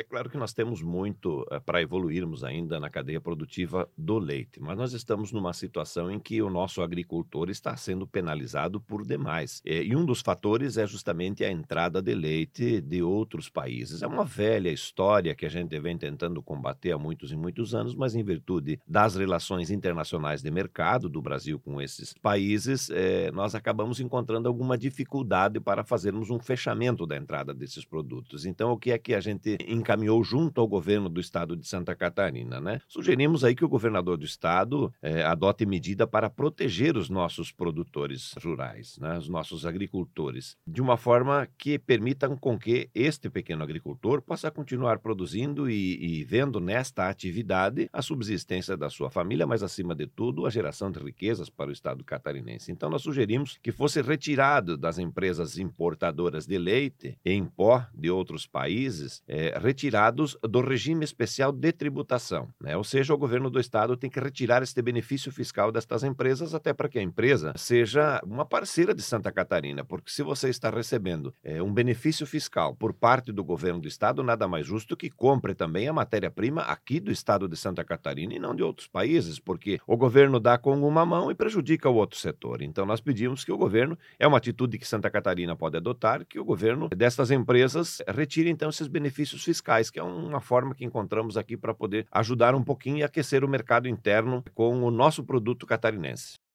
É claro que nós temos muito para evoluirmos ainda na cadeia produtiva do leite, mas nós estamos numa situação em que o nosso agricultor está sendo penalizado por demais. E um dos fatores é justamente a entrada de leite de outros países. É uma velha história que a gente vem tentando combater há muitos e muitos anos, mas em virtude das relações internacionais de mercado do Brasil com esses países, nós acabamos encontrando alguma dificuldade para fazermos um fechamento da entrada desses produtos. Então, o que é que a gente encaminhou junto ao governo do estado de Santa Catarina, né? Sugerimos aí que o governador do estado adote medida para proteger os nossos produtores rurais, né? Os nossos agricultores, de uma forma que permitam com que este pequeno agricultor possa continuar produzindo e vendo nesta atividade a subsistência da sua família, mas acima de tudo a geração de riquezas para o estado catarinense. Então nós sugerimos que fosse retirado das empresas importadoras de leite em pó de outros países, retirados do regime especial de tributação, né? Ou seja, o governo do estado tem que retirar este benefício fiscal destas empresas, até para que a empresa seja uma parceira de Santa Catarina, porque se você está recebendo um benefício fiscal por parte do governo do estado, nada mais justo que compre também a matéria-prima aqui do estado de Santa Catarina e não de outros países, porque o governo dá com uma mão e prejudica o outro setor. Então nós pedimos que o governo, é uma atitude que Santa Catarina pode adotar, que o governo destas empresas retire então esses benefícios fiscais, que é uma forma que encontramos aqui para poder ajudar um pouquinho e aquecer o mercado interno com o nosso produto catarinense.